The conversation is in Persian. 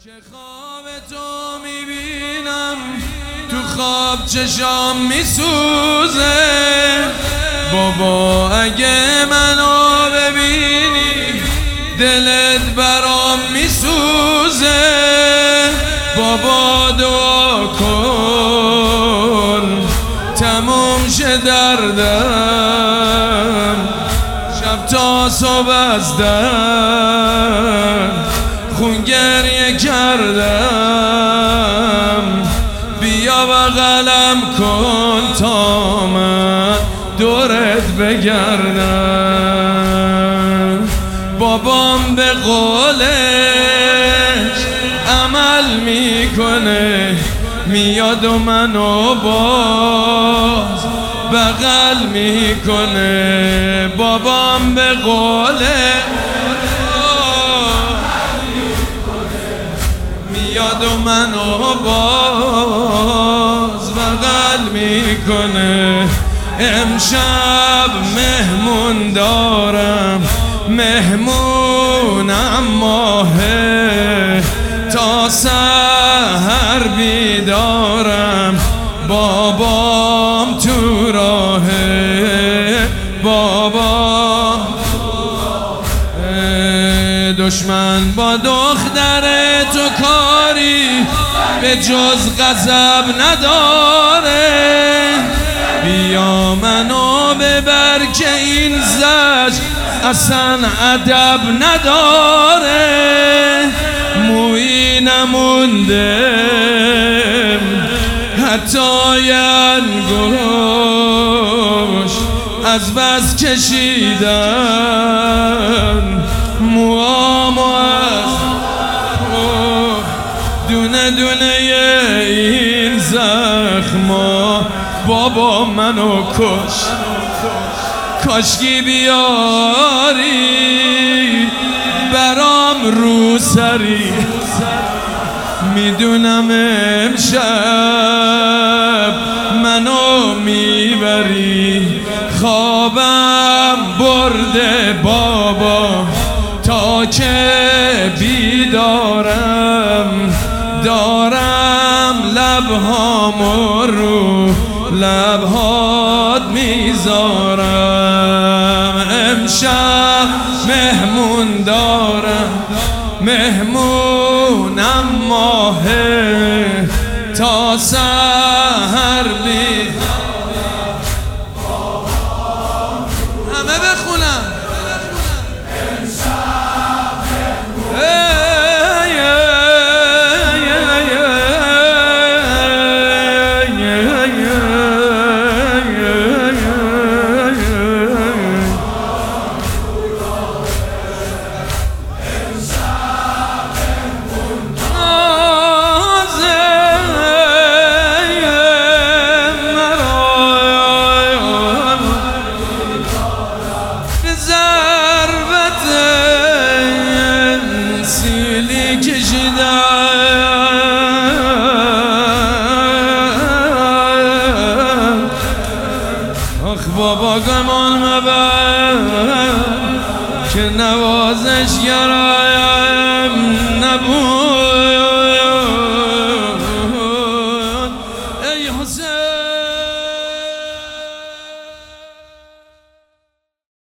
که خواب تو میبینم، تو خواب چشام میسوزه. بابا اگه منو ببینی دلت برام میسوزه. بابا دعا کن تموم شه دردم، شب تا صبح از درد خون گریه کردم. بیا بغلم کن تا من دورت بگردم. بابام به قولش عمل میکنه، میاد و منو باز بغل میکنه. بابام به قولش میاد و منو باز بغل میکنه. امشب مهمون دارم، مهمونم ماهه، تا سحر بیدارم. بابام تو راهه، بابا دشمن با دختر تو کاری به جز غضب نداره. بیا منو ببر که این زج اصلا ادب نداره. مویی نمونده حتی یه انگوش، از بس کشیدن موامو از دونه دونه این زخما. بابا منو کش، کاشکی بیاری برام رو سری. میدونم امشب منو میبری، خوابم برده بابا تا که بیدارم. دارم لبهامو رو لبهات میذارم. امشب مهمون دارم، مهمونم ماهه، تا سحر همه بخونم. آخ بابا گمان مبر که نوازش گرم